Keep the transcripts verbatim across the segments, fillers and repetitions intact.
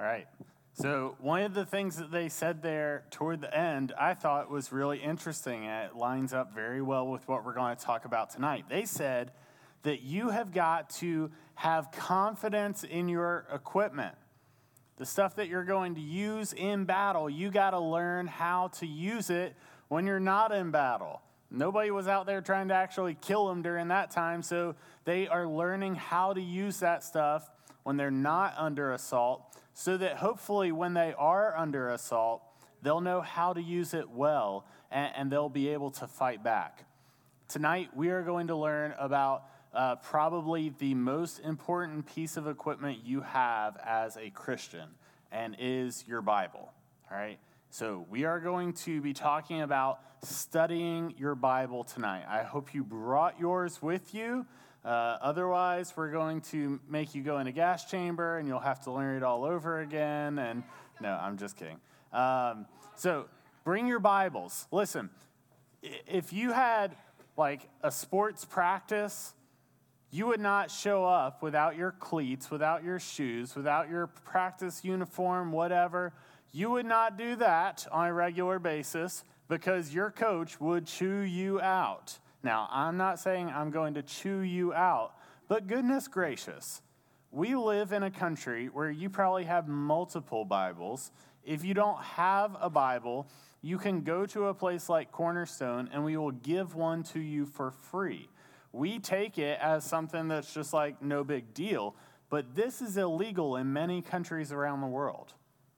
All right. So one of the things that they said there toward the end, I thought was really interesting, and it lines up very well with what we're going to talk about tonight. They said that you have got to have confidence in your equipment. The stuff that you're going to use in battle, you got to learn how to use it when you're not in battle. Nobody was out there trying to actually kill them during that time, so they are learning how to use that stuff when they're not under assault, so that hopefully when they are under assault, they'll know how to use it well, and, and they'll be able to fight back. Tonight, we are going to learn about uh, probably the most important piece of equipment you have as a Christian, and is your Bible, all right? So we are going to be talking about studying your Bible tonight. I hope you brought yours with you. Uh, otherwise, we're going to make you go in a gas chamber and you'll have to learn it all over again. And no, I'm just kidding. Um, so bring your Bibles. Listen, if you had like a sports practice, you would not show up without your cleats, without your shoes, without your practice uniform, whatever. You would not do that on a regular basis because your coach would chew you out. Now, I'm not saying I'm going to chew you out, but goodness gracious, we live in a country where you probably have multiple Bibles. If you don't have a Bible, you can go to a place like Cornerstone and we will give one to you for free. We take it as something that's just like no big deal, but this is illegal in many countries around the world.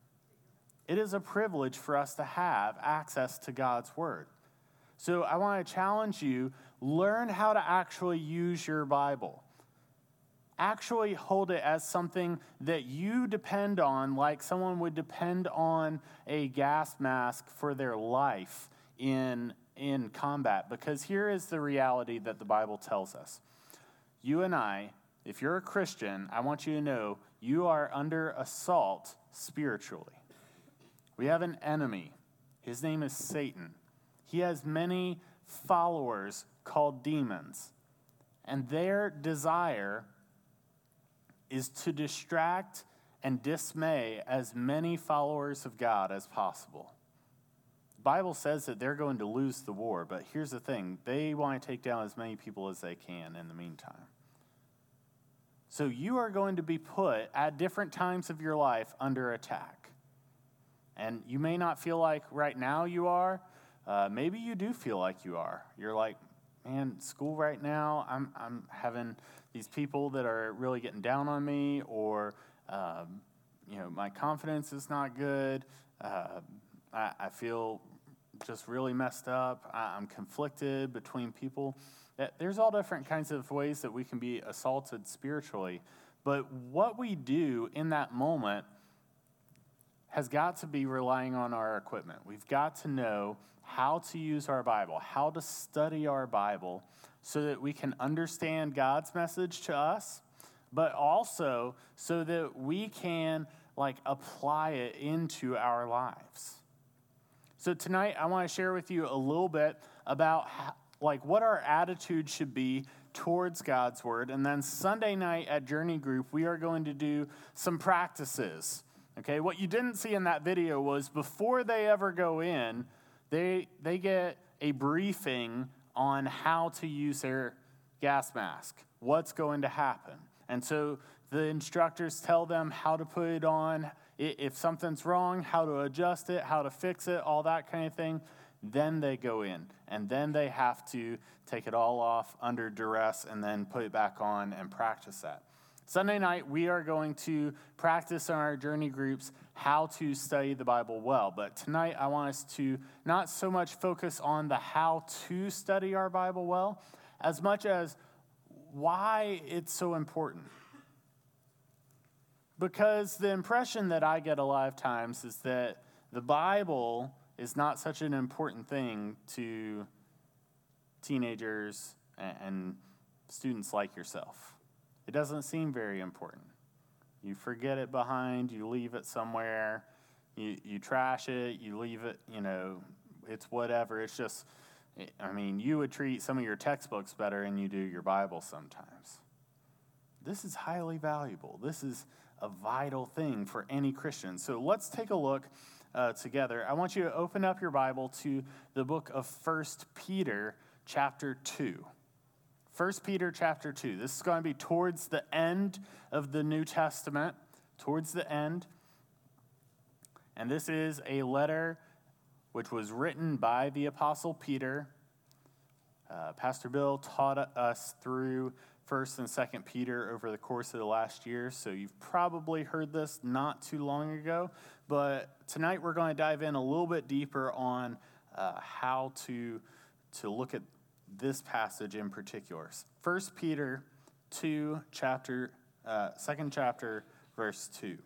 It is a privilege for us to have access to God's Word. So I want to challenge you, learn how to actually use your Bible. Actually hold it as something that you depend on, like someone would depend on a gas mask for their life in, in combat. Because here is the reality that the Bible tells us. You and I, if you're a Christian, I want you to know you are under assault spiritually. We have an enemy. His name is Satan. He has many followers called demons. And their desire is to distract and dismay as many followers of God as possible. The Bible says that they're going to lose the war, but here's the thing. They want to take down as many people as they can in the meantime. So you are going to be put at different times of your life under attack. And you may not feel like right now you are. Uh, maybe you do feel like you are. You're like, man, school right now, I'm I'm having these people that are really getting down on me, or um, you know, my confidence is not good. Uh, I, I feel just really messed up. I, I'm conflicted between people. There's all different kinds of ways that we can be assaulted spiritually. But what we do in that moment has got to be relying on our equipment. We've got to know how to use our Bible, how to study our Bible so that we can understand God's message to us, but also so that we can like apply it into our lives. So tonight I want to share with you a little bit about how, like what our attitude should be towards God's Word. And then Sunday night at Journey Group, we are going to do some practices. Okay, what you didn't see in that video was before they ever go in, they they get a briefing on how to use their gas mask, what's going to happen. And so the instructors tell them how to put it on, if something's wrong, how to adjust it, how to fix it, all that kind of thing. Then they go in, and then they have to take it all off under duress and then put it back on and practice that. Sunday night, we are going to practice in our journey groups how to study the Bible well. But tonight, I want us to not so much focus on the how to study our Bible well, as much as why it's so important. Because the impression that I get a lot of times is that the Bible is not such an important thing to teenagers and students like yourself. It doesn't seem very important. You forget it behind, you leave it somewhere, you, you trash it, you leave it, you know, it's whatever. It's just, I mean, you would treat some of your textbooks better than you do your Bible sometimes. This is highly valuable. This is a vital thing for any Christian. So let's take a look uh, together. I want you to open up your Bible to the book of First Peter chapter two. First Peter chapter two. This is going to be towards the end of the New Testament, towards the end. And this is a letter which was written by the Apostle Peter. Uh, Pastor Bill taught us through First and Second Peter over the course of the last year, so you've probably heard this not too long ago. But tonight we're going to dive in a little bit deeper on uh, how to to look at this passage in particular. First Peter two, chapter uh, second chapter, verse two.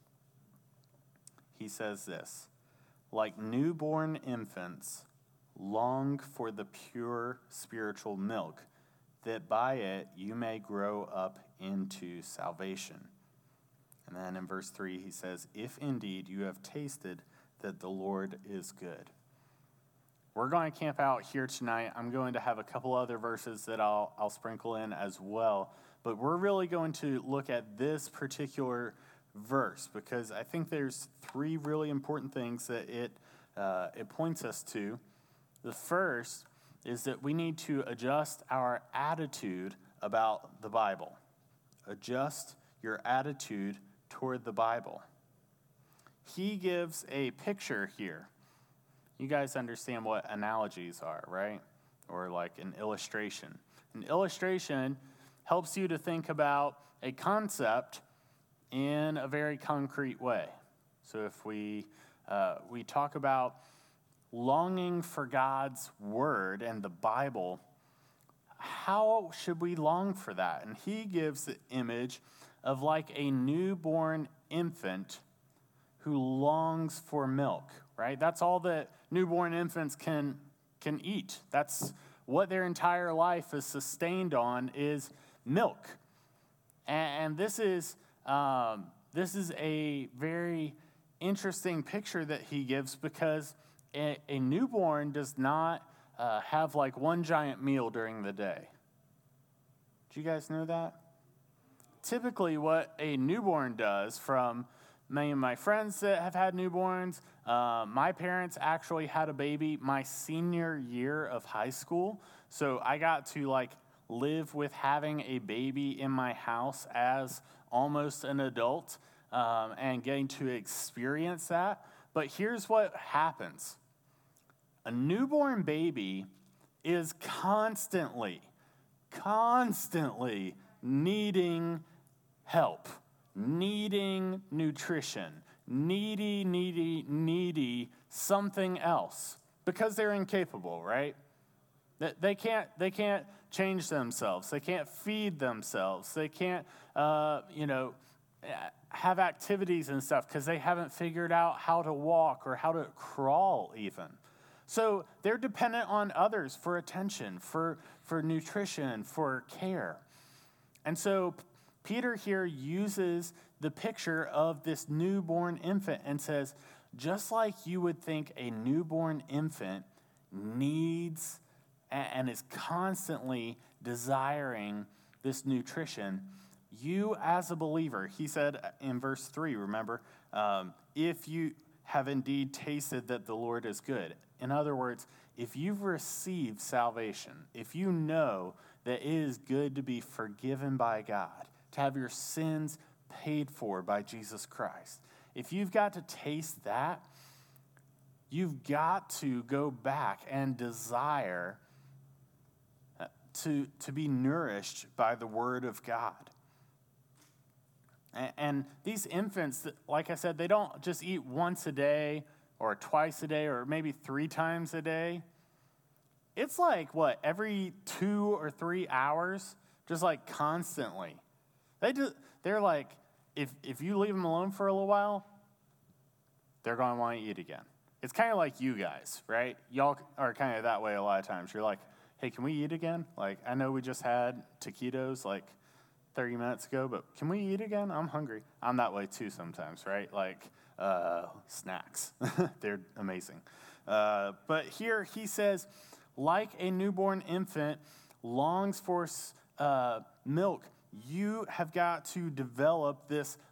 He says this: like newborn infants, long for the pure spiritual milk, that by it you may grow up into salvation. And then in verse three, he says, if indeed you have tasted that the Lord is good. We're going to camp out here tonight. I'm going to have a couple other verses that I'll, I'll sprinkle in as well. But we're really going to look at this particular verse because I think there's three really important things that it uh, it points us to. The first is that we need to adjust our attitude about the Bible. Adjust your attitude toward the Bible. He gives a picture here. You guys understand what analogies are, right? Or like an illustration. An illustration helps you to think about a concept in a very concrete way. So if we uh, we talk about longing for God's word and the Bible, how should we long for that? And he gives the image of like a newborn infant who longs for milk, right? That's all that newborn infants can can eat. That's what their entire life is sustained on, is milk. And this is um, this is a very interesting picture that he gives because a, a newborn does not uh, have like one giant meal during the day. Do you guys know that? Typically, what a newborn does, from many of my friends that have had newborns, uh, my parents actually had a baby my senior year of high school. So I got to like live with having a baby in my house as almost an adult um, and getting to experience that. But here's what happens. A newborn baby is constantly, constantly needing help, needing nutrition, needy, needy, needy something else because they're incapable, right? They can't, they can't change themselves. They can't feed themselves. They can't, uh, you know, have activities and stuff because they haven't figured out how to walk or how to crawl even. So they're dependent on others for attention, for, for nutrition, for care. And so Peter here uses the picture of this newborn infant and says, just like you would think a newborn infant needs and is constantly desiring this nutrition, you as a believer, he said in verse three, remember, um, if you have indeed tasted that the Lord is good. In other words, if you've received salvation, if you know that it is good to be forgiven by God, to have your sins paid for by Jesus Christ, if you've got to taste that, you've got to go back and desire to, to be nourished by the Word of God. And, and these infants, like I said, they don't just eat once a day or twice a day or maybe three times a day. It's like, what, every two or three hours, just like constantly. They do, they're like, if if you leave them alone for a little while, they're going to want to eat again. It's kind of like you guys, right? Y'all are kind of that way a lot of times. You're like, hey, can we eat again? Like, I know we just had taquitos like thirty minutes ago, but can we eat again? I'm hungry. I'm that way too sometimes, right? Like, uh, snacks. They're amazing. Uh, but here he says, like a newborn infant longs for uh, milk, you have got to develop this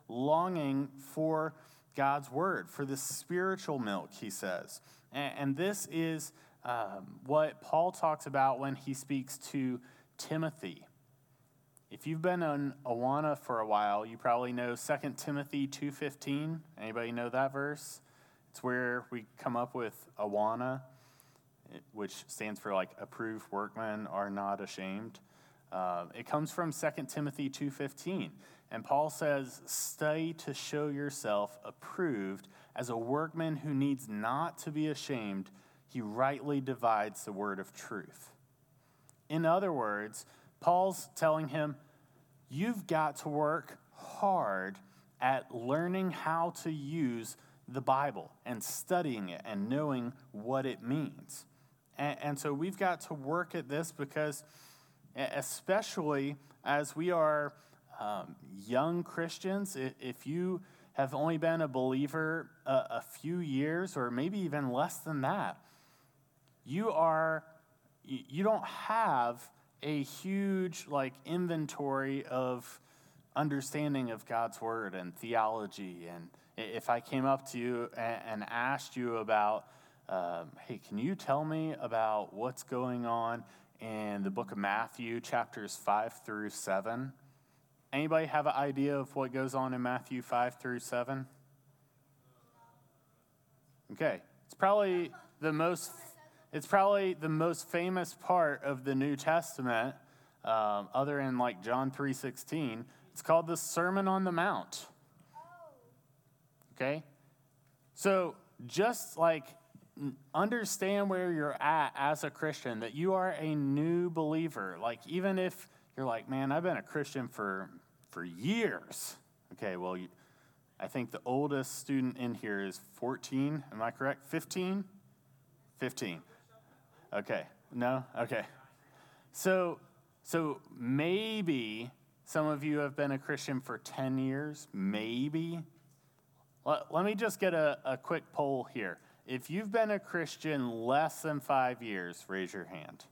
longing for God's word, for the spiritual milk, he says. And, and this is um, what Paul talks about when he speaks to Timothy. If you've been on Awana for a while, you probably know Second Timothy two fifteen. Anybody know that verse? It's where we come up with Awana, which stands for like approved workmen are not ashamed. Uh, it comes from Second Timothy two fifteen. And Paul says, study to show yourself approved as a workman who needs not to be ashamed. He rightly divides the word of truth. In other words, Paul's telling him, you've got to work hard at learning how to use the Bible and studying it and knowing what it means. And, and so we've got to work at this because, especially as we are um, young Christians, if you have only been a believer a, a few years or maybe even less than that, you are you don't have a huge like inventory of understanding of God's word and theology. And if I came up to you and, and asked you about, um, hey, can you tell me about what's going on in the book of Matthew, chapters five through seven? Anybody have an idea of what goes on in Matthew five through seven? Okay, it's probably the most It's probably the most famous part of the New Testament, um, other than like John three sixteen. It's called the Sermon on the Mount. Okay? So just like understand where you're at as a Christian, that you are a new believer. Like even if you're like, man, I've been a Christian for, for years. Okay, well, you, I think the oldest student in here is fourteen. Am I correct? fifteen? fifteen. Okay. No? Okay. So, so maybe some of you have been a Christian for ten years. Maybe. Let, let me just get a, a quick poll here. If you've been a Christian less than five years, raise your hand.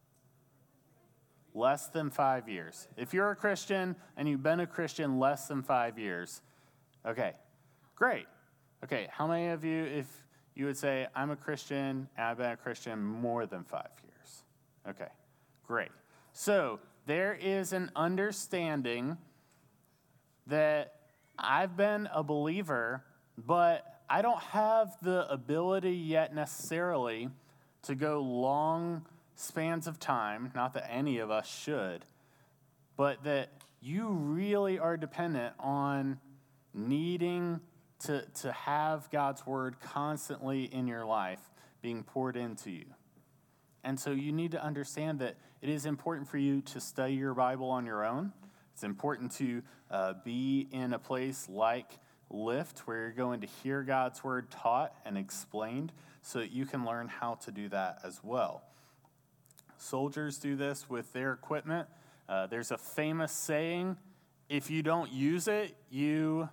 Less than five years. If you're a Christian and you've been a Christian less than five years, okay, great. Okay, how many of you, if you would say, I'm a Christian, and I've been a Christian more than five years. Okay, great. So there is an understanding that I've been a believer, but I don't have the ability yet necessarily to go long spans of time, not that any of us should, but that you really are dependent on needing To, to have God's word constantly in your life being poured into you. And so you need to understand that it is important for you to study your Bible on your own. It's important to uh, be in a place like Lift where you're going to hear God's word taught and explained so that you can learn how to do that as well. Soldiers do this with their equipment. Uh, there's a famous saying, if you don't use it, you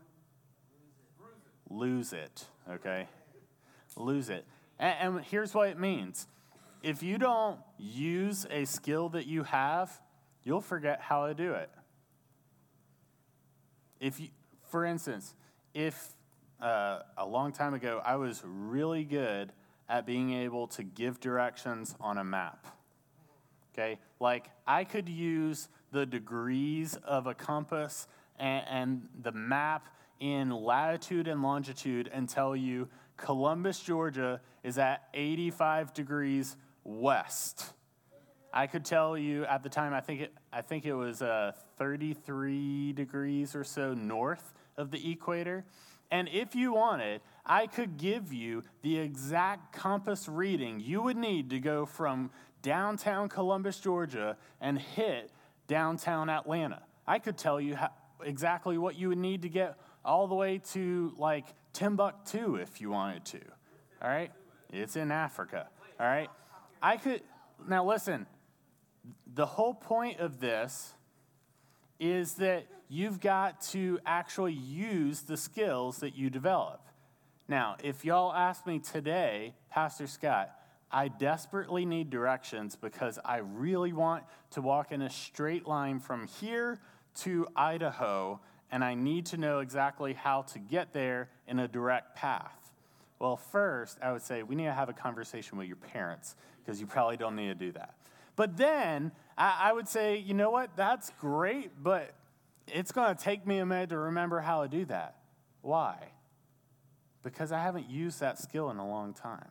lose it, okay? Lose it. And, and here's what it means. If you don't use a skill that you have, you'll forget how to do it. If you, for instance, if uh, a long time ago I was really good at being able to give directions on a map, okay? Like I could use the degrees of a compass and, and the map in latitude and longitude and tell you Columbus, Georgia is at eighty-five degrees west. I could tell you at the time, I think it, I think it was uh, thirty-three degrees or so north of the equator. And if you wanted, I could give you the exact compass reading you would need to go from downtown Columbus, Georgia and hit downtown Atlanta. I could tell you how, exactly what you would need to get all the way to like Timbuktu if you wanted to, all right? It's in Africa, all right? I could, now listen, the whole point of this is that you've got to actually use the skills that you develop. Now, if y'all ask me today, Pastor Scott, I desperately need directions because I really want to walk in a straight line from here to Idaho and I need to know exactly how to get there in a direct path. Well, first, I would say we need to have a conversation with your parents, because you probably don't need to do that. But then I, I would say, you know what? That's great, but it's going to take me a minute to remember how to do that. Why? Because I haven't used that skill in a long time.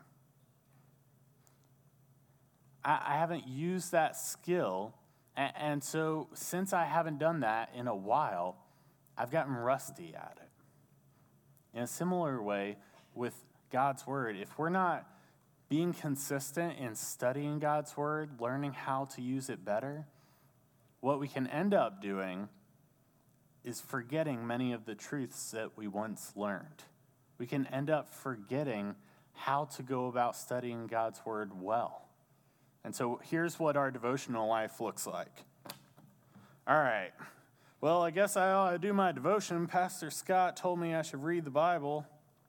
I, I haven't used that skill, and, and so since I haven't done that in a while, I've gotten rusty at it. In a similar way with God's word, if we're not being consistent in studying God's word, learning how to use it better, what we can end up doing is forgetting many of the truths that we once learned. We can end up forgetting how to go about studying God's word well. And so here's what our devotional life looks like. All right. Well, I guess I ought to do my devotion. Pastor Scott told me I should read the Bible.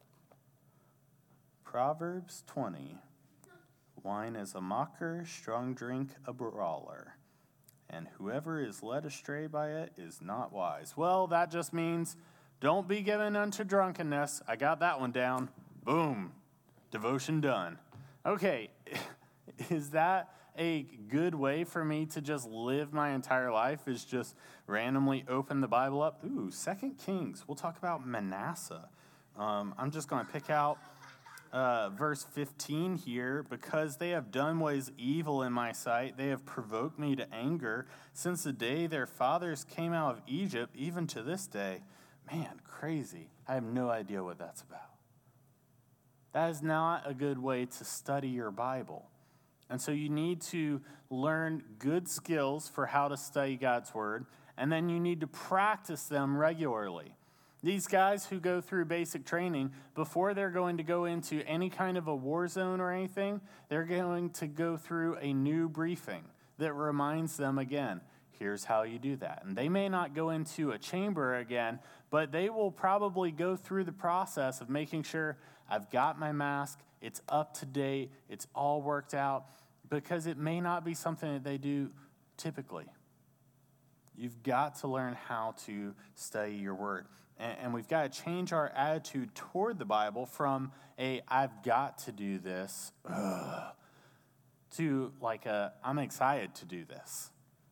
Proverbs twenty. Wine is a mocker, strong drink a brawler, and whoever is led astray by it is not wise. Well, that just means don't be given unto drunkenness. I got that one down. Boom. Devotion done. Okay, is that a good way for me to just live my entire life, is just randomly open the Bible up? Ooh, Second Kings. We'll talk about Manasseh. Um, I'm just going to pick out Uh, verse fifteen here. Because they have done what is evil in my sight, they have provoked me to anger since the day their fathers came out of Egypt, even to this day. Man, crazy. I have no idea what that's about. That is not a good way to study your Bible. And so you need to learn good skills for how to study God's word, and then you need to practice them regularly. These guys who go through basic training, before they're going to go into any kind of a war zone or anything, they're going to go through a new briefing that reminds them again, here's how you do that. And they may not go into a chamber again, but they will probably go through the process of making sure I've got my mask, it's up to date, it's all worked out, because it may not be something that they do typically. You've got to learn how to study your word. And we've got to change our attitude toward the Bible from a I've got to do this ugh, to like a I'm excited to do this.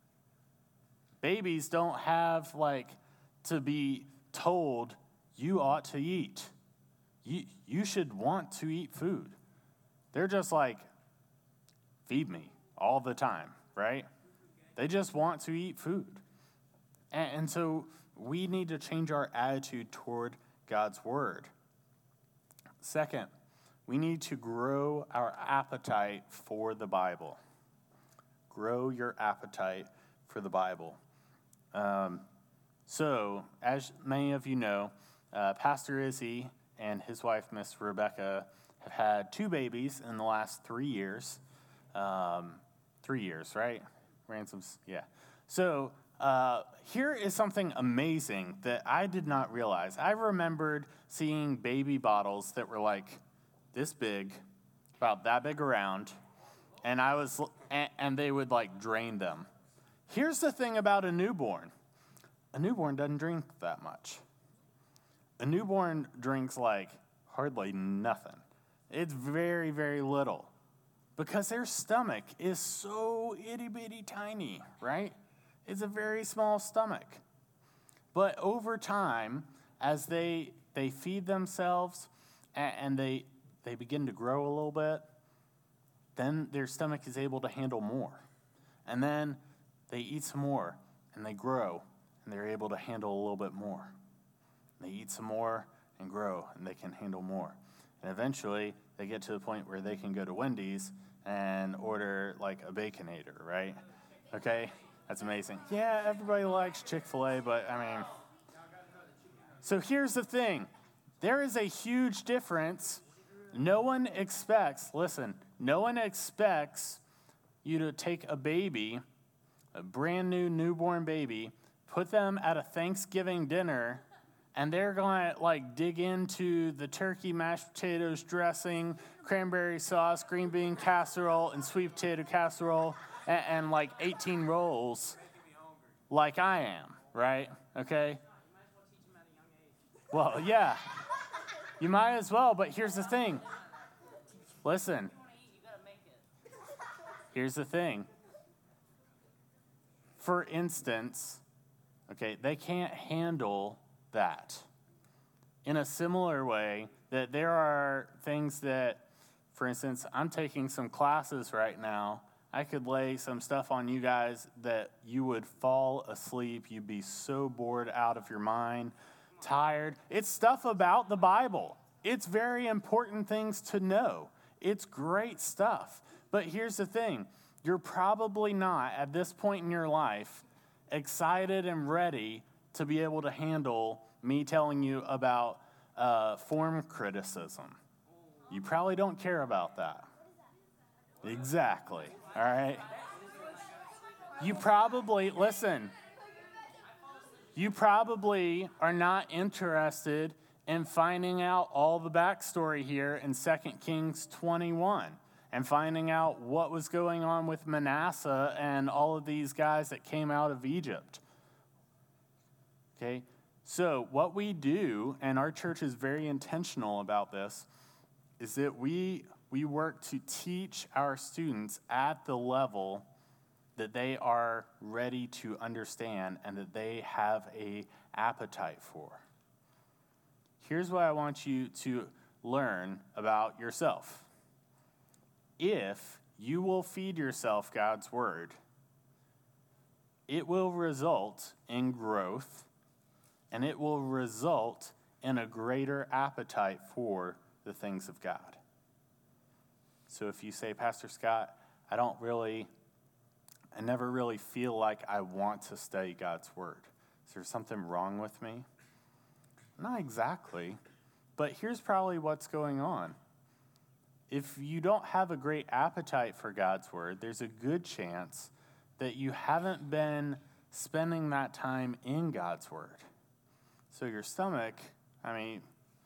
Babies don't have like to be told you ought to eat. You, you should want to eat food. They're just like, feed me all the time, right? They just want to eat food. And, and so we need to change our attitude toward God's word. Second, we need to grow our appetite for the Bible. Grow your appetite for the Bible. Um, so, as many of you know, uh, Pastor Izzy and his wife, Miss Rebecca, have had two babies in the last three years. Um, three years, right? Ransoms, yeah. So, Uh, here is something amazing that I did not realize. I remembered seeing baby bottles that were like this big, about that big around, and I was, and, and they would like drain them. Here's the thing about a newborn. A newborn doesn't drink that much. A newborn drinks like hardly nothing. It's very, very little, because their stomach is so itty bitty tiny, right? It's a very small stomach. But over time, as they they feed themselves and, and they they begin to grow a little bit, then their stomach is able to handle more. And then they eat some more and they grow and they're able to handle a little bit more. They eat some more and grow and they can handle more. And eventually they get to the point where they can go to Wendy's and order like a Baconator, right? Okay? That's amazing. Yeah, everybody likes Chick-fil-A, but I mean, so here's the thing. There is a huge difference. No one expects, listen, no one expects you to take a baby, a brand new newborn baby, put them at a Thanksgiving dinner, and they're going to like dig into the turkey, mashed potatoes, dressing, cranberry sauce, green bean casserole, and sweet potato casserole, and, and like eighteen rolls like I am, right? Okay? Well, yeah, you might as well, but here's the thing. Listen, here's the thing. For instance, okay, they can't handle that. In a similar way, that there are things that, for instance, I'm taking some classes right now. I could lay some stuff on you guys that you would fall asleep. You'd be so bored out of your mind, tired. It's stuff about the Bible. It's very important things to know. It's great stuff. But here's the thing. You're probably not, at this point in your life, excited and ready to be able to handle me telling you about uh, form criticism. You probably don't care about that. Exactly. All right. You probably, listen, you probably are not interested in finding out all the backstory here in Second Kings twenty-one and finding out what was going on with Manasseh and all of these guys that came out of Egypt. Okay, so what we do, and our church is very intentional about this, is that we we work to teach our students at the level that they are ready to understand and that they have a appetite for. Here's what I want you to learn about yourself. If you will feed yourself God's word, it will result in growth, and it will result in a greater appetite for the things of God. So if you say, Pastor Scott, I don't really, I never really feel like I want to study God's word. Is there something wrong with me? Not exactly, but here's probably what's going on. If you don't have a great appetite for God's word, there's a good chance that you haven't been spending that time in God's word. So your stomach, I mean,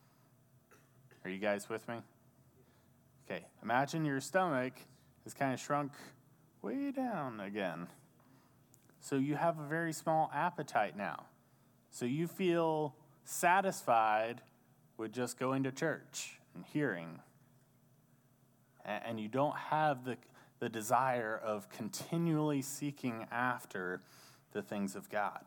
are you guys with me? Okay, imagine your stomach has kind of shrunk way down again. So you have a very small appetite now. So you feel satisfied with just going to church and hearing. And you don't have the, the desire of continually seeking after the things of God.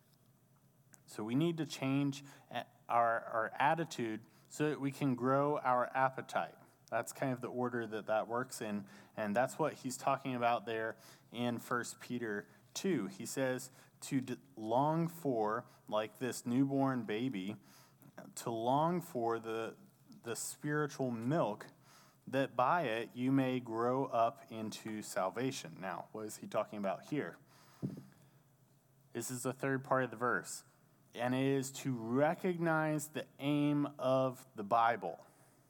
So we need to change our, our attitude so that we can grow our appetite. That's kind of the order that that works in, and that's what he's talking about there in First Peter two. He says to d- long for, like this newborn baby, to long for the, the spiritual milk, that by it you may grow up into salvation. Now, what is he talking about here? This is the third part of the verse, and it is to recognize the aim of the Bible.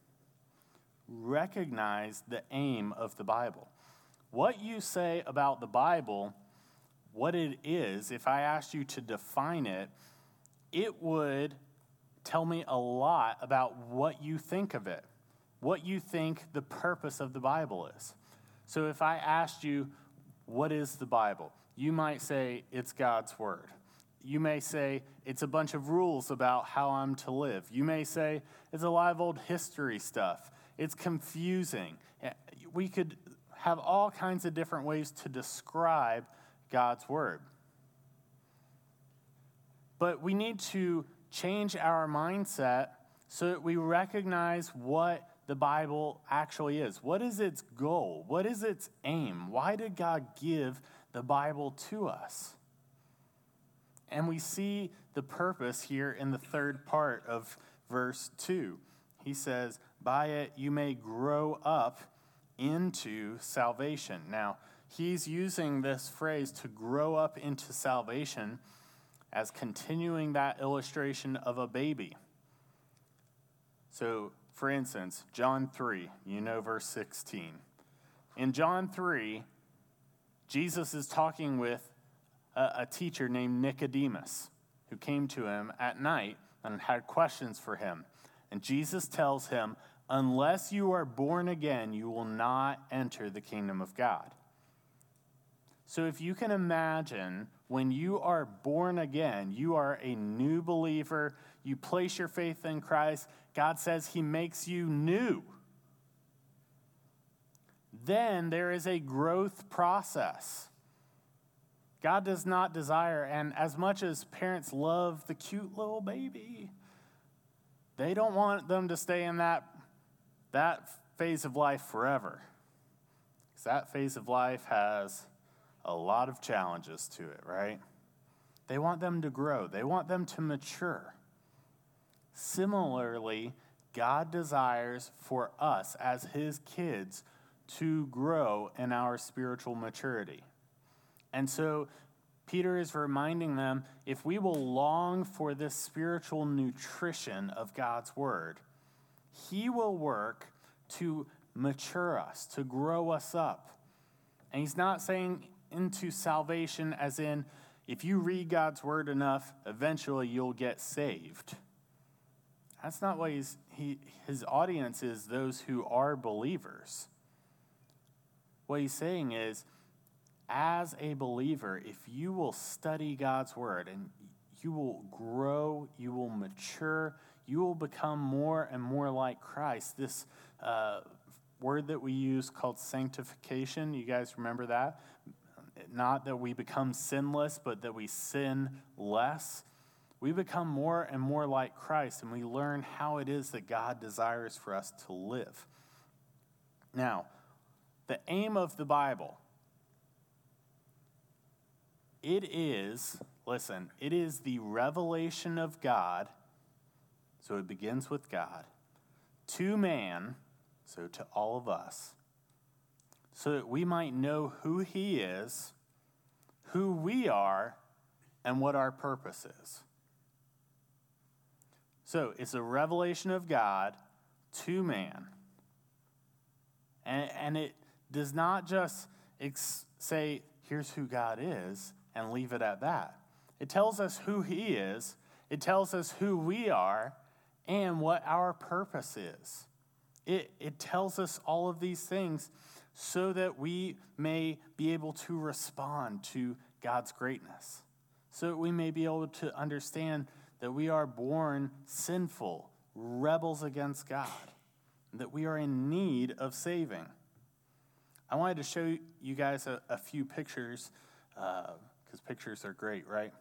Recognize the aim of the Bible. What you say about the Bible, what it is, if I asked you to define it, it would tell me a lot about what you think of it, what you think the purpose of the Bible is. So if I asked you, what is the Bible? You might say, it's God's word. You may say, it's a bunch of rules about how I'm to live. You may say, it's a lot of old history stuff. It's confusing. We could have all kinds of different ways to describe God's word. But we need to change our mindset so that we recognize what the Bible actually is. What is its goal? What is its aim? Why did God give the Bible to us? And we see the purpose here in the third part of verse two. He says, by it you may grow up into salvation. Now, he's using this phrase to grow up into salvation as continuing that illustration of a baby. So, for instance, John three, you know verse sixteen. In John three, Jesus is talking with a, a teacher named Nicodemus who came to him at night and had questions for him. And Jesus tells him, unless you are born again, you will not enter the kingdom of God. So if you can imagine, when you are born again, you are a new believer, you place your faith in Christ, God says he makes you new. Then there is a growth process. God does not desire, and as much as parents love the cute little baby, they don't want them to stay in that, that phase of life forever. Because that phase of life has a lot of challenges to it, right? They want them to grow. They want them to mature. Similarly, God desires for us as his kids to grow in our spiritual maturity. And so Peter is reminding them, if we will long for this spiritual nutrition of God's word, he will work to mature us, to grow us up. And he's not saying into salvation as in, if you read God's word enough, eventually you'll get saved. That's not what he's, he, his audience is those who are believers. What he's saying is, as a believer, if you will study God's word and you will grow, you will mature, you will become more and more like Christ. This uh, word that we use called sanctification, you guys remember that? Not that we become sinless, but that we sin less. We become more and more like Christ, and we learn how it is that God desires for us to live. Now, the aim of the Bible, it is, listen, it is the revelation of God, so it begins with God, to man, so to all of us, so that we might know who he is, who we are, and what our purpose is. So it's a revelation of God to man. And, and it does not just ex- say, here's who God is, and leave it at that. It tells us who he is, it tells us who we are, and what our purpose is. It, it tells us all of these things so that we may be able to respond to God's greatness, so that we may be able to understand that we are born sinful, rebels against God, that we are in need of saving. I wanted to show you guys a, a few pictures, because uh, pictures are great, right?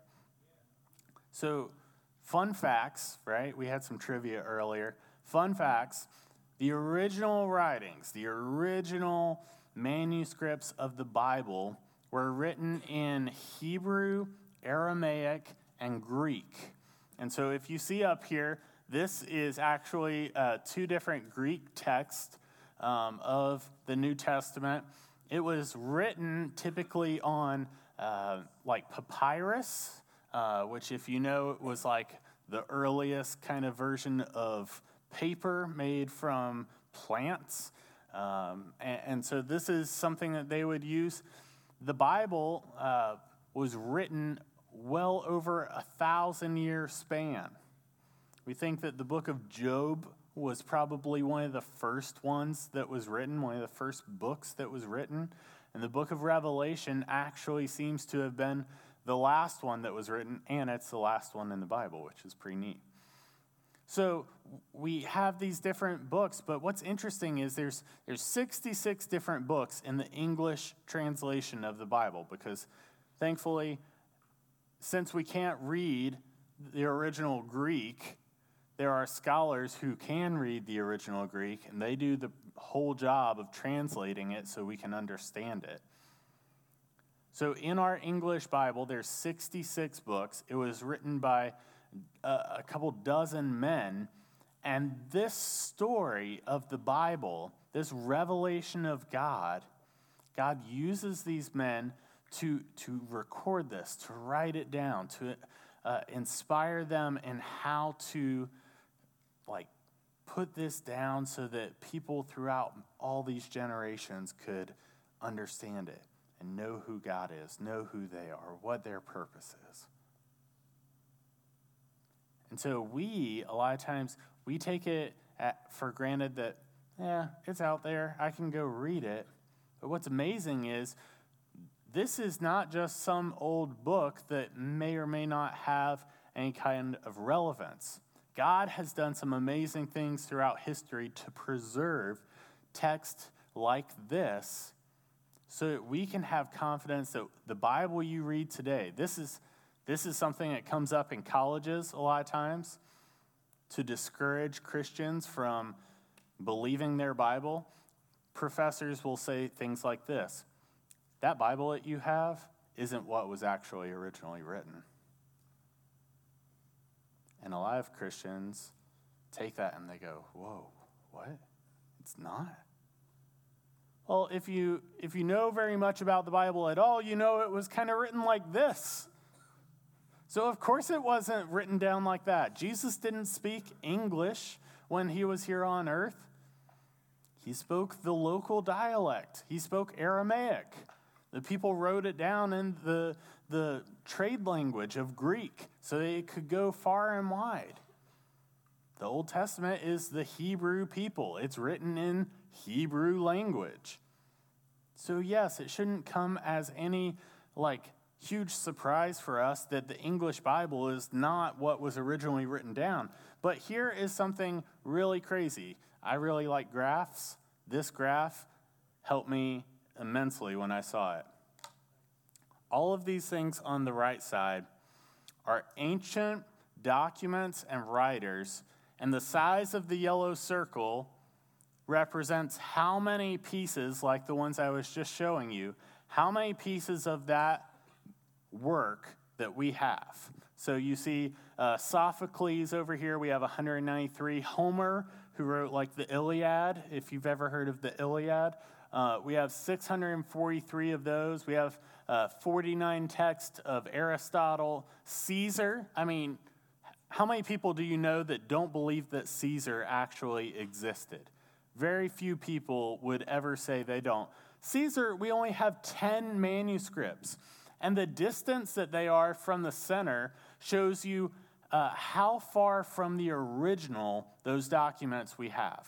So, fun facts, right? We had some trivia earlier. Fun facts, the original writings, the original manuscripts of the Bible were written in Hebrew, Aramaic, and Greek. And so if you see up here, this is actually uh, two different Greek texts um, of the New Testament. It was written typically on uh, like papyrus, uh, which if you know, it was like the earliest kind of version of paper made from plants. Um, and, and so this is something that they would use. The Bible uh, was written well over a thousand year span. We think that the book of Job was probably one of the first ones that was written, one of the first books that was written. And the book of Revelation actually seems to have been the last one that was written, and it's the last one in the Bible, which is pretty neat. So we have these different books, but what's interesting is there's there's sixty-six different books in the English translation of the Bible, because thankfully, since we can't read the original Greek, there are scholars who can read the original Greek, and they do the whole job of translating it so we can understand it. So in our English Bible, there's sixty-six books. It was written by a, a couple dozen men, and this story of the Bible, this revelation of God, God uses these men to, to record this, to write it down, to uh, inspire them in how to like put this down so that people throughout all these generations could understand it and know who God is, know who they are, what their purpose is. And so we, a lot of times, we take it at, for granted that, yeah, it's out there, I can go read it. But what's amazing is this is not just some old book that may or may not have any kind of relevance. God has done some amazing things throughout history to preserve text like this so that we can have confidence that the Bible you read today, this is, this is something that comes up in colleges a lot of times to discourage Christians from believing their Bible. Professors will say things like this: that Bible that you have isn't what was actually originally written. And a lot of Christians take that and they go, whoa, what? It's not? Well, if you if you know very much about the Bible at all, you know it was kind of written like this. So of course it wasn't written down like that. Jesus didn't speak English when he was here on earth. He spoke the local dialect. He spoke Aramaic. The people wrote it down in the, the trade language of Greek so that it could go far and wide. The Old Testament is the Hebrew people. It's written in Hebrew language. So yes, it shouldn't come as any like huge surprise for us that the English Bible is not what was originally written down. But here is something really crazy. I really like graphs. This graph helped me immensely when I saw it. All of these things on the right side are ancient documents and writers, and the size of the yellow circle represents how many pieces, like the ones I was just showing you, how many pieces of that work that we have. So you see uh, Sophocles over here, we have one hundred ninety-three. Homer, who wrote like the Iliad, if you've ever heard of the Iliad, uh, we have six hundred forty-three of those. We have uh, forty-nine texts of Aristotle. Caesar, I mean, how many people do you know that don't believe that Caesar actually existed? Very few people would ever say they don't. Caesar, we only have ten manuscripts. And the distance that they are from the center shows you uh, how far from the original those documents we have.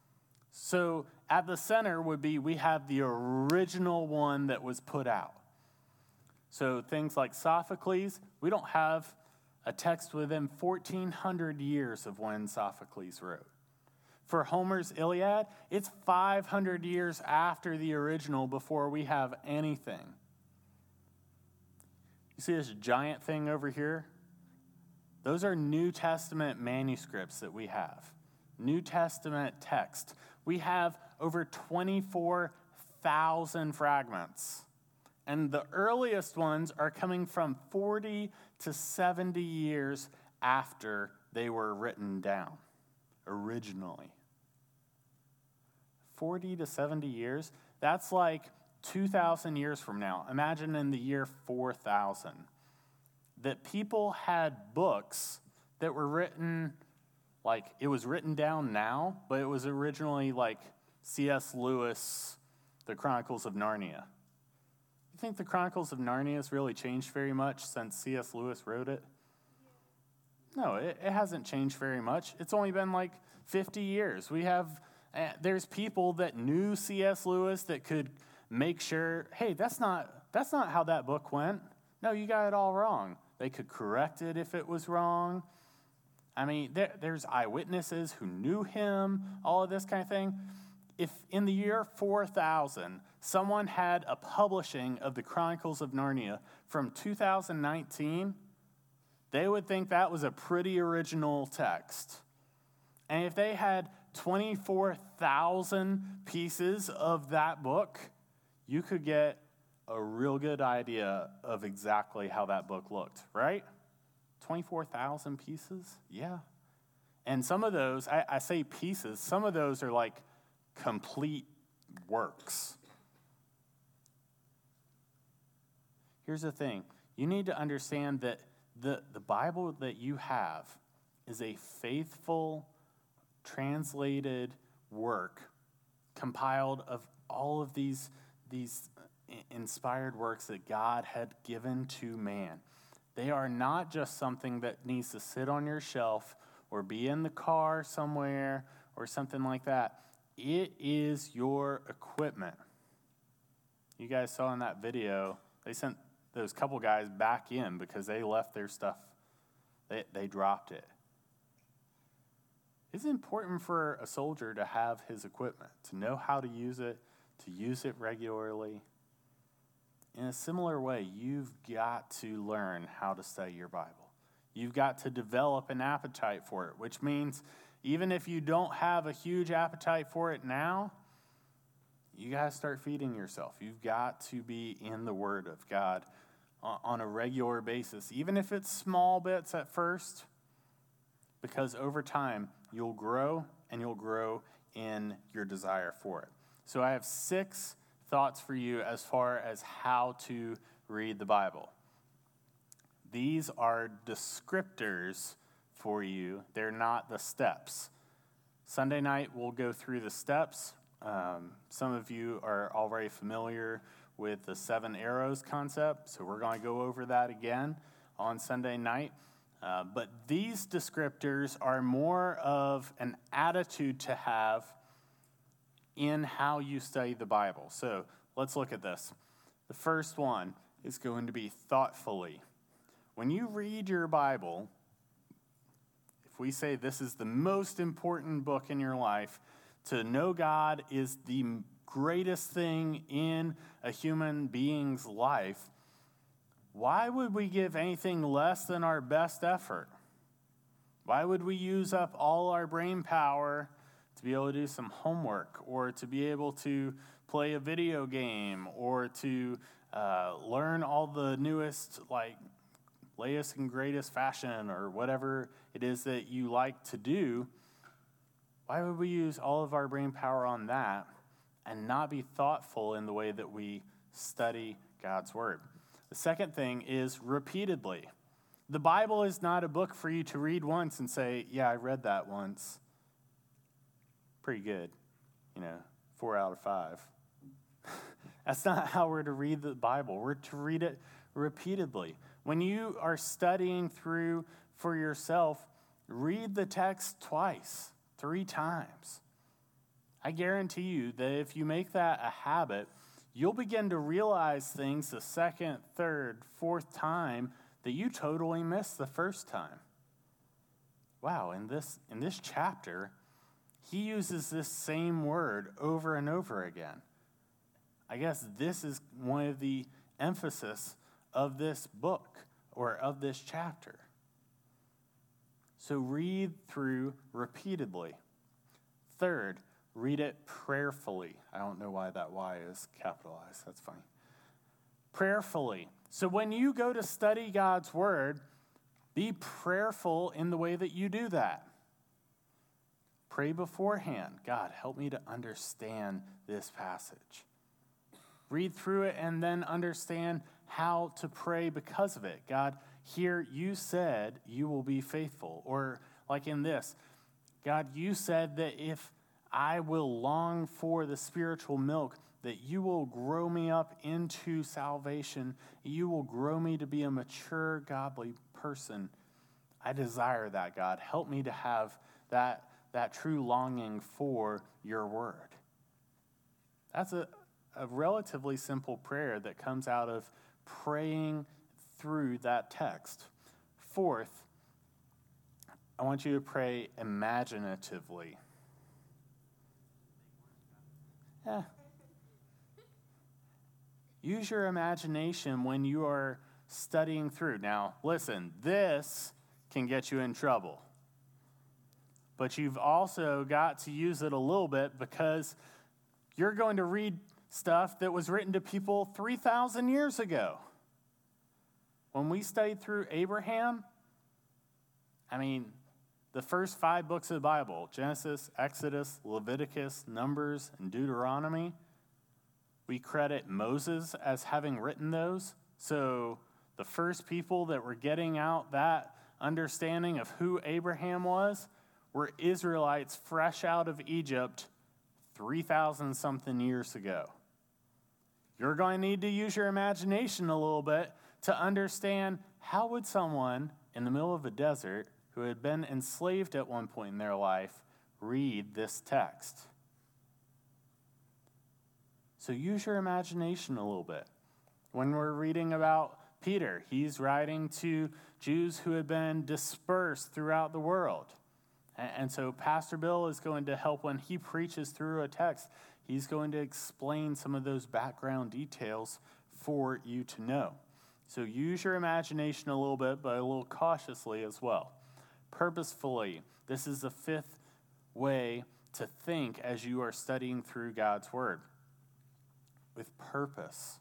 So at the center would be we have the original one that was put out. So things like Sophocles, we don't have a text within fourteen hundred years of when Sophocles wrote. For Homer's Iliad, it's five hundred years after the original before we have anything. You see this giant thing over here? Those are New Testament manuscripts that we have. New Testament text. We have over twenty-four thousand fragments. And the earliest ones are coming from forty to seventy years after they were written down originally. forty to seventy years, that's like two thousand years from now. Imagine in the year four thousand that people had books that were written, like it was written down now, but it was originally like C S Lewis, The Chronicles of Narnia. You think The Chronicles of Narnia has really changed very much since C S Lewis wrote it? No, it, it hasn't changed very much. It's only been like fifty years. We have, uh, there's people that knew C S Lewis that could make sure, hey, that's not that's not how that book went. No, you got it all wrong. They could correct it if it was wrong. I mean, there, there's eyewitnesses who knew him, all of this kind of thing. If in the year four thousand, someone had a publishing of the Chronicles of Narnia from two thousand nineteen, they would think that was a pretty original text. And if they had twenty-four thousand pieces of that book, you could get a real good idea of exactly how that book looked, right? twenty-four thousand pieces? Yeah. And some of those, I, I say pieces, some of those are like complete works. Here's the thing. You need to understand that the, the Bible that you have is a faithful, translated work compiled of all of these, these inspired works that God had given to man. They are not just something that needs to sit on your shelf or be in the car somewhere or something like that. It is your equipment. You guys saw in that video, they sent those couple guys back in because they left their stuff. They, they dropped it. It's important for a soldier to have his equipment, to know how to use it, to use it regularly. In a similar way, you've got to learn how to study your Bible. You've got to develop an appetite for it, which means even if you don't have a huge appetite for it now, you got to start feeding yourself. You've got to be in the Word of God on a regular basis, even if it's small bits at first, because over time, you'll grow and you'll grow in your desire for it. So I have six thoughts for you as far as how to read the Bible. These are descriptors for you. They're not the steps. Sunday night, we'll go through the steps. Um, some of you are already familiar with the seven arrows concept, so we're going to go over that again on Sunday night. Uh, but these descriptors are more of an attitude to have in how you study the Bible. So let's look at this. The first one is going to be thoughtfully. When you read your Bible, if we say this is the most important book in your life, to know God is the greatest thing in a human being's life, why would we give anything less than our best effort? Why would we use up all our brain power to be able to do some homework, or to be able to play a video game, or to uh, learn all the newest, like, latest and greatest fashion, or whatever it is that you like to do? Why would we use all of our brain power on that and not be thoughtful in the way that we study God's Word? The second thing is repeatedly. The Bible is not a book for you to read once and say, yeah, I read that once. Pretty good. You know, four out of five. That's not how we're to read the Bible. We're to read it repeatedly. When you are studying through for yourself, read the text twice, three times. I guarantee you that if you make that a habit, you'll begin to realize things the second, third, fourth time that you totally missed the first time. Wow, in this in this chapter, he uses this same word over and over again. I guess this is one of the emphasis of this book or of this chapter. So read through repeatedly. Third, read it prayerfully. I don't know why that Y is capitalized. That's funny. Prayerfully. So when you go to study God's Word, be prayerful in the way that you do that. Pray beforehand. God, help me to understand this passage. Read through it and then understand how to pray because of it. God, here you said you will be faithful. Or like in this, God, you said that if I will long for the spiritual milk, that you will grow me up into salvation. You will grow me to be a mature, godly person. I desire that, God. Help me to have that, that true longing for your word. That's a, a relatively simple prayer that comes out of praying through that text. Fourth, I want you to pray imaginatively. Yeah. Use your imagination when you are studying through. Now, listen, this can get you in trouble. But you've also got to use it a little bit because you're going to read stuff that was written to people three thousand years ago. When we studied through Abraham, I mean, the first five books of the Bible, Genesis, Exodus, Leviticus, Numbers, and Deuteronomy, we credit Moses as having written those. So the first people that were getting out that understanding of who Abraham was were Israelites fresh out of Egypt three thousand something years ago. You're going to need to use your imagination a little bit to understand how would someone in the middle of a desert who had been enslaved at one point in their life read this text. So use your imagination a little bit. When we're reading about Peter, he's writing to Jews who had been dispersed throughout the world. And so Pastor Bill is going to help when he preaches through a text. He's going to explain some of those background details for you to know. So use your imagination a little bit, but a little cautiously as well. Purposefully, this is the fifth way to think as you are studying through God's Word. With purpose.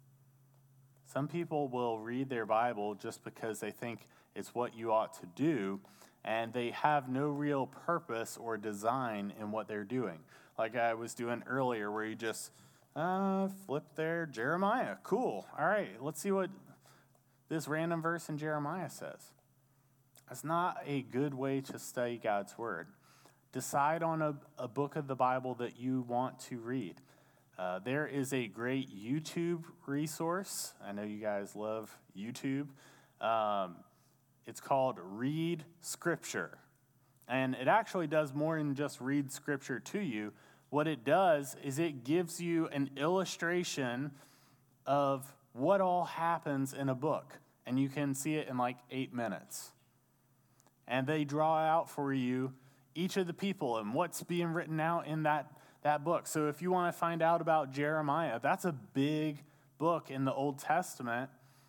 Some people will read their Bible just because they think it's what you ought to do, and they have no real purpose or design in what they're doing. Like I was doing earlier, where you just uh, flip there, Jeremiah, cool. All right, let's see what this random verse in Jeremiah says. That's not a good way to study God's Word. Decide on a, a book of the Bible that you want to read. Uh, there is a great YouTube resource. I know you guys love YouTube. Um, it's called Read Scripture. And it actually does more than just read Scripture to you. What it does is it gives you an illustration of what all happens in a book. And you can see it in like eight minutes. And they draw out for you each of the people and what's being written out in that that book. So if you want to find out about Jeremiah, that's a big book in the Old Testament.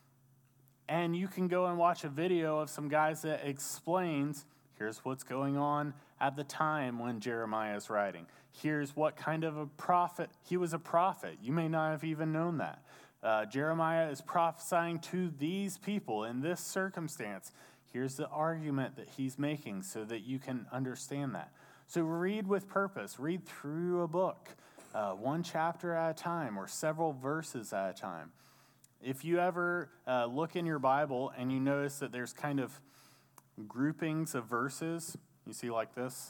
And you can go and watch a video of some guys that explains, here's what's going on at the time when Jeremiah is writing. Here's what kind of a prophet, he was a prophet. You may not have even known that. Uh, Jeremiah is prophesying to these people in this circumstance. Here's the argument that he's making so that you can understand that. So read with purpose. Read through a book, uh, one chapter at a time or several verses at a time. If you ever uh, look in your Bible and you notice that there's kind of groupings of verses, you see like this?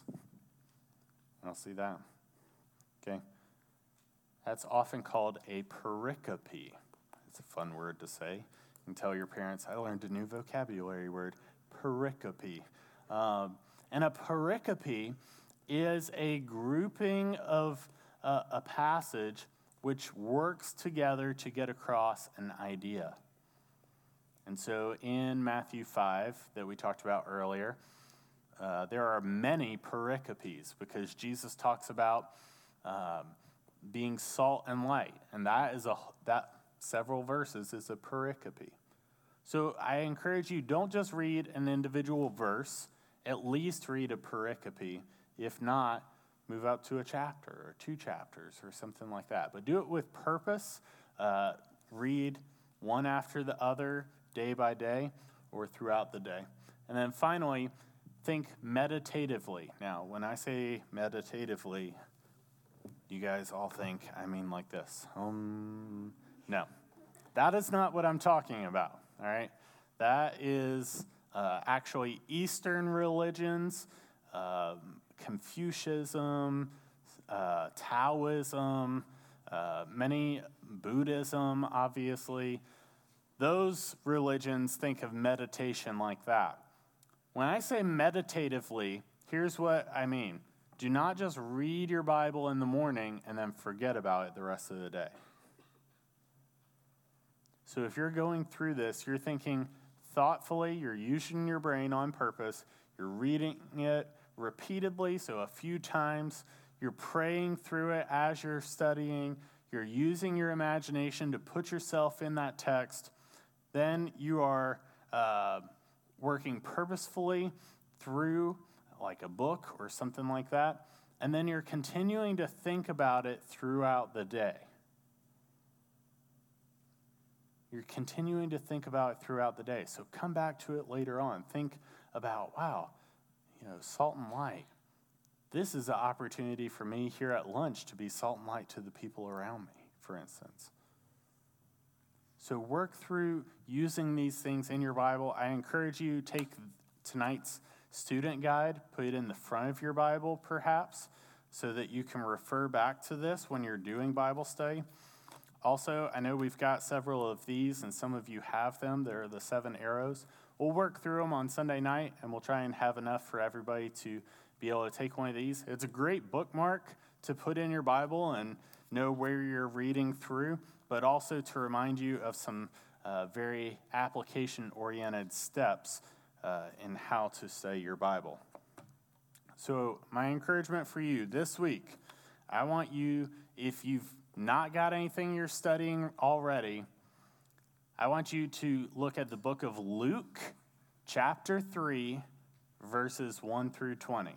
I don't see that. Okay. That's often called a pericope. It's a fun word to say. You can tell your parents, I learned a new vocabulary word, pericope. Um, and a pericope is a grouping of uh, a passage which works together to get across an idea. And so in Matthew five that we talked about earlier, uh, there are many pericopes because Jesus talks about um, being salt and light, and that is a that several verses is a pericope. So I encourage you, don't just read an individual verse, at least read a pericope. If not, move up to a chapter or two chapters or something like that. But do it with purpose. Uh, read one after the other, day by day, or throughout the day. And then finally, think meditatively. Now, when I say meditatively, you guys all think I mean like this. Um, no, that is not what I'm talking about, all right? That is uh, actually Eastern religions, uh, Confucianism, uh, Taoism, uh, many Buddhism, obviously. Those religions think of meditation like that. When I say meditatively, here's what I mean. Do not just read your Bible in the morning and then forget about it the rest of the day. So if you're going through this, you're thinking thoughtfully, you're using your brain on purpose, you're reading it repeatedly, so a few times, you're praying through it as you're studying, you're using your imagination to put yourself in that text, then you are uh, working purposefully through like a book or something like that, and then you're continuing to think about it throughout the day. You're continuing to think about it throughout the day. So come back to it later on. Think about, wow, you know, salt and light. This is an opportunity for me here at lunch to be salt and light to the people around me, for instance. So work through using these things in your Bible. I encourage you to take tonight's student guide, put it in the front of your Bible, perhaps, so that you can refer back to this when you're doing Bible study. Also, I know we've got several of these, and some of you have them. They're the seven arrows. We'll work through them on Sunday night, and we'll try and have enough for everybody to be able to take one of these. It's a great bookmark to put in your Bible and know where you're reading through, but also to remind you of some uh, very application-oriented steps uh, in how to study your Bible. So my encouragement for you this week, I want you, if you've not got anything you're studying already, I want you to look at the book of Luke, chapter three, verses one through twenty.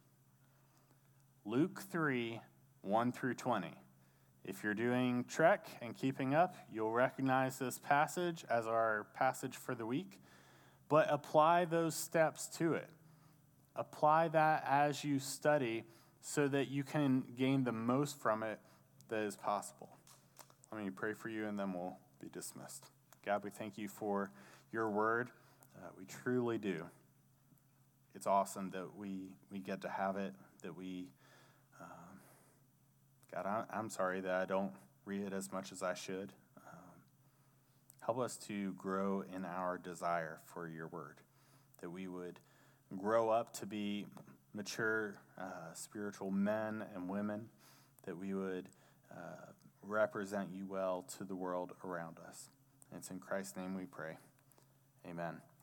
Luke three, one through twenty. If you're doing Trek and keeping up, you'll recognize this passage as our passage for the week. But apply those steps to it. Apply that as you study so that you can gain the most from it that is possible. Let me pray for you and then we'll be dismissed. God, we thank you for your word. Uh, we truly do. It's awesome that we, we get to have it, that we, um, God, I, I'm sorry that I don't read it as much as I should. Um, help us to grow in our desire for your word, that we would grow up to be mature uh, spiritual men and women, that we would uh, represent you well to the world around us. And it's in Christ's name we pray. Amen.